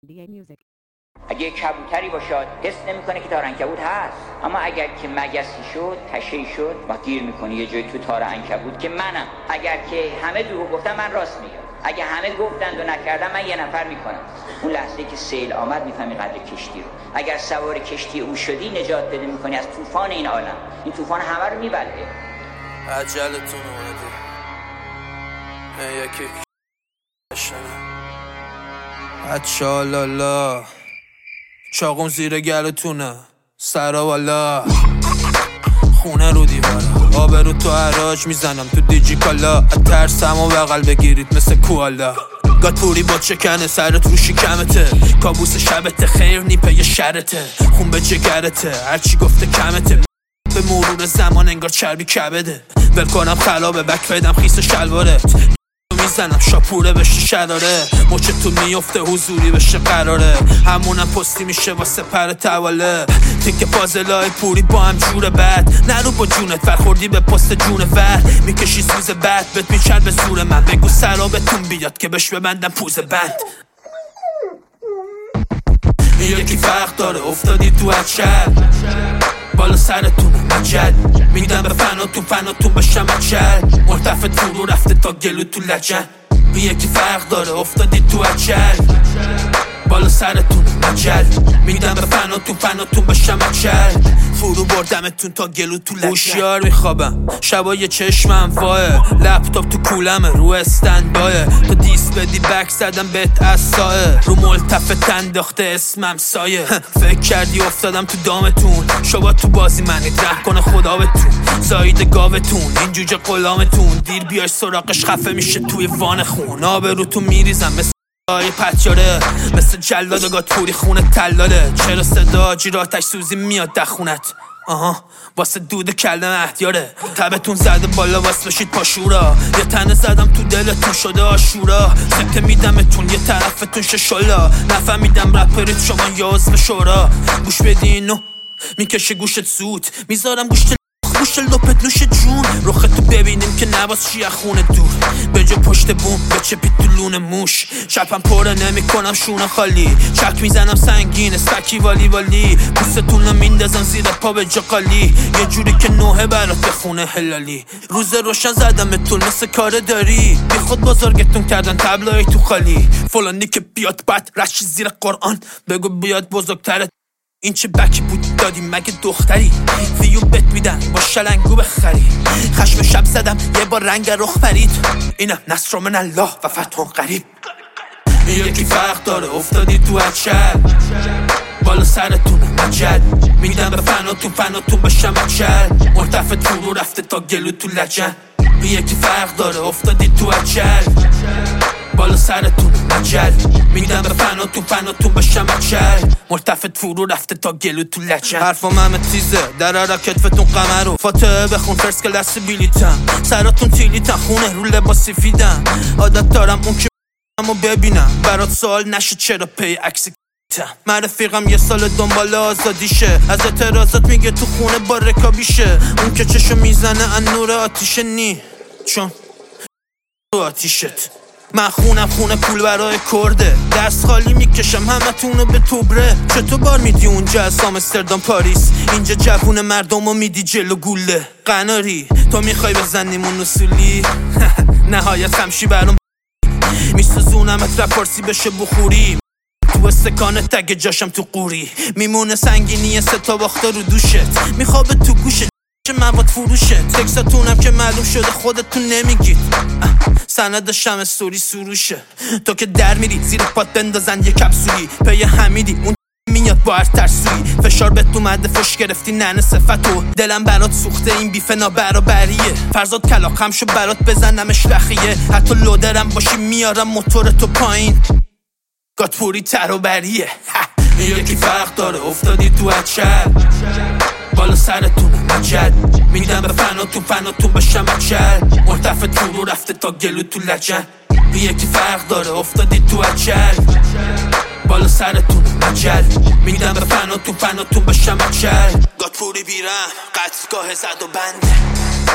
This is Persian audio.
اگه کبوتری باشد حس نمیکنه که تار عنکبوت هست، اما اگر که مگسی شد، تشه‌ای شد، ما گیر میکنی یه جایی تو تار عنکبوت که منم. اگر که همه دروغ گفتن من راست میگم، اگه همه گفتند و نکردم من یه نفر میکنم. اون لحظه که سیل آمد میفهمی قدر کشتی رو. اگر سوار کشتی او شدی نجات پیدا میکنی از طوفان این عالم. این طوفان همه رو میبره. عجلتون اومده یکی اچالالا چاقم زیر گلتونه سرا والا خونه رو دیواره آب رو تو حراج میزنم تو دیجی کالا ترسم و بغل بگیرید مثل کوالا گات پوری با چکنه سرت رو شکمته کابوس شبته خیر نیپه یه شرته خون به جگرته هرچی گفته کمته به مرور زمان انگار چربی کبده ول کنم خلابه بک بدم خیس شلوارت میزنم شاپوره بشه شراره مچه تو میفته حضوری بشه قراره همونم پستی میشه واسه پر تواله تیک پازلای پوری با هم جور بد نرو با جونت برخوردی به پست جون ور میکشی سوز بد بهت میچر به زور من بگو سرابتون بیاد که بش ببندم پوز بند یکی فرق داره افتادی تو اچل بالا سرتون عجل میدم به فناتون بشم اچل مرتفت فرو رفته تا گلو تو لجن یکی فرق داره افتادی تو اچل بالا سرتون عجل میدم به فناتون بشم اچل فرو بردمتون تا گلو تو لجن هوشیار میخوابم شبای چشمم واه لپتاپ تو کولمه رو استندبایه تو دیس بدی بک زدم بهت اصاه رو ملتفت انداخته اسمم سایه فکر کردی افتادم تو دامتون شبا تو بازی منید ره کنه خدا بهتون زاید گاوتون این جوجه غلامتون دیر بیای سراغش خفه میشه توی وان خون آبروتون میریزم مثل پتیاره مثل جلاد و گات پوری خونه تلاله چرا صدا جیراتش سوزی میاد دخونت واسه دود کله مهدیاره تبتون زده بالا واسه بشید پاشورا یه تنه زدم تو دلتون شده آشورا سکته میدمتون یه طرفتون ششولا نفهمیدم رپرید شما یازم شورا گوش بدینو میکشه گوشت سود میذارم گوشت لپت نوش جون رختو ببینیم که نباز چیه خونه دور به جا پشت بوم به چه پیتولون موش شپم پره نمی کنم شونه خالی چک میزنم سنگین سکی والی پوستتون رو میندازم زیر پا به جا قالی یه جوری که نوه برات بخونه هلالی روز روشن زدمتون مثل کار داری بی خود بزرگتون کردن تبلای تو خالی فلانی که بیاد بعد رشی زیر قرآن بگو بیاد بزرگتره این چه بکی بود دادی مگه دختری ویو بت میدن با شلنگو بخری خشم شب زدم یه بار رنگ رخ پرید اینم نصر من الله و فتح قریب یکی فرق داره افتادی تو اچل بالا سرتون عجل میدم به فناتون بشم اچل مرتفت فرو رفته تا گلو تو لجن یکی فرق داره افتادی تو اچل بالا سرتون عجل میدم به فناتون بشم اچل مرتفت فرو رفته تا گلو تو لجن حرفم همه تیزه در کتفتون قمرو فاتحه بخون فرس کلاس بیلیتم سراتون تیلیتن خونه رو لباس سفیدم عادت دارم اون که مو ببینم برات سوال نشه چرا پی عکس من رفیقم یه سال دنبال آزادیشه از اعتراضات میگه تو خونه با رکابیشه اون که چشو میزنه ان نور آتیشه نی چون آتیشت من خونه پول برای کرده دست خالی میکشم همه تونو به توبره چطور بار میدی اونجا از آمستردام پاریس اینجا جوون مردمو میدی جلو گوله قناری تو میخوای بزنیمون اصولی نهایت خمشی برام میسوزونمت رپارسی بشه بخوری تو استکانه تگ جاشم تو قوری میمونه سنگینی ستا باخته رو دوشت میخوابه تو گوشت مواد فروشه تکساتونم که معلوم شده خودتون نمیگید سندشم استوری سروشه تو که در میری زیر پات بندازن یه کپسولی پی حمیدی اون میاد با هر ترسوی فشار بهت اومده فش گرفتی ننه صفتو دلم برات سوخته این بیف نابرابریه فرزاد کلاقم شو برات بزنمش رخیه حتی لودرم باشی میارم موتورتو پایین گات پوری تروبریه یکی فرق داره افتادی تو اچل بالا سرتون عجل میدم به فناتون بشم اچل مرتفت فرو رفته تا گلو تو لجن یکی فرق داره افتادی تو اچل بالا سرتون عجل میدم به فناتون بشم اچل گات پوری بیرم قطعگاه زد و بنده